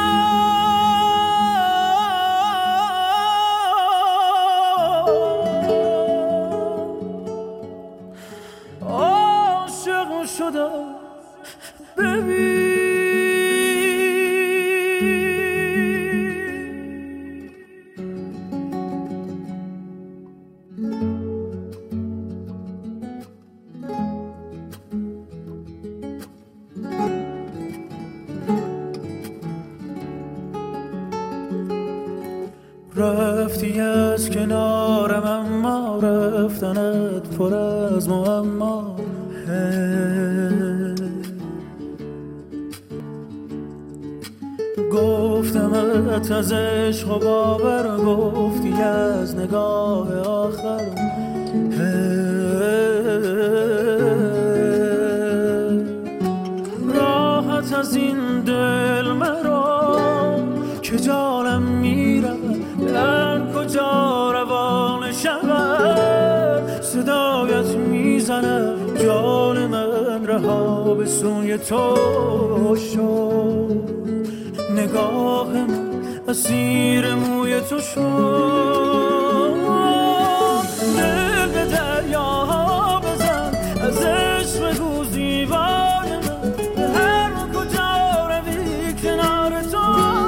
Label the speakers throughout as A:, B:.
A: عاشق شدم ببین رفتی از کنارم اما رفتنت پر از معما گفتمت از عشق و باور گفتی از نگاه آخر راحت از این دل مرا که جانم میره در کجا روان شود صدایت میزنه جان من رها به سوی تو شد نگاه من اسیر موی تو شد دل به دریا بزن از عشق بگو زیبای من به هر کجا روی کنار تو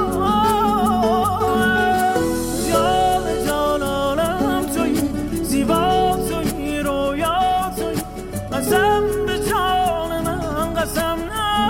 A: قسم به جان من قسم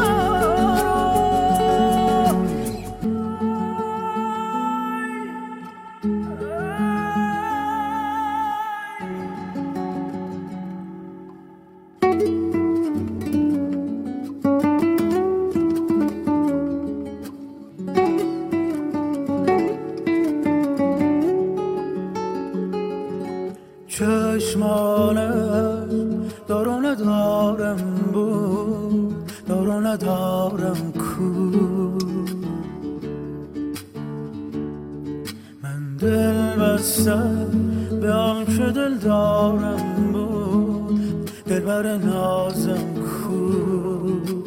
A: چشمانت دارو ندارم بود دارو ندارم کو من دل بسته به آن که دل دارم بود دل بر نازم کو